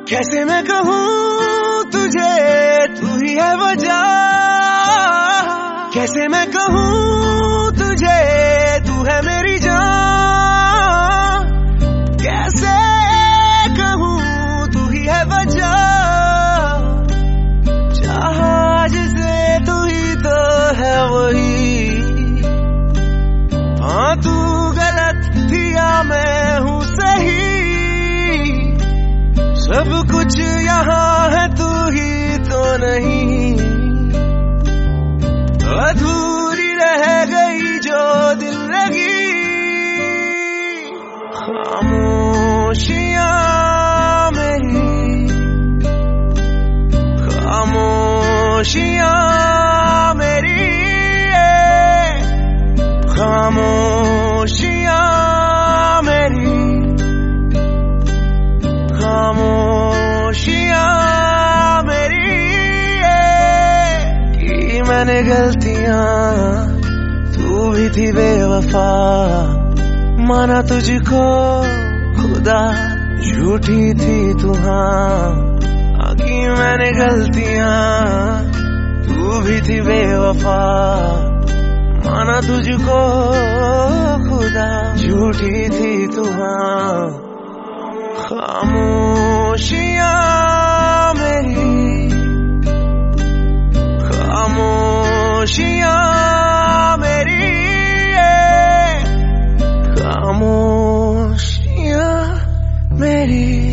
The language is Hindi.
कैसे मैं कहूँ तुझे तू ही है वजह, कैसे मैं कहूँ तुझे तू है मेरी जान, कैसे कहूँ तू ही है वजह, चाहा जिसे तू ही तो है वही। हाँ तू गलत थी या मैं हूँ सही, सब कुछ यहाँ है तू ही तो नहीं, अधूरी रह गई जो दिल लगी। खामोशियाँ मेरी, खामोशियाँ मेरी, खामोशियाँ मेरी, खामोशियाँ मेरी। की मैंने गलतियाँ, तू भी थी बेवफा, माना तुझको खुदा, झूठी थी तू हाँ। की मैंने गलतियाँ, तू भी थी बेवफा, माना तुझको खुदा, झूठी थी तू हाँ। खामोशियाँ मेरी, खामोशियाँ मेरी, खामोशियाँ मेरी।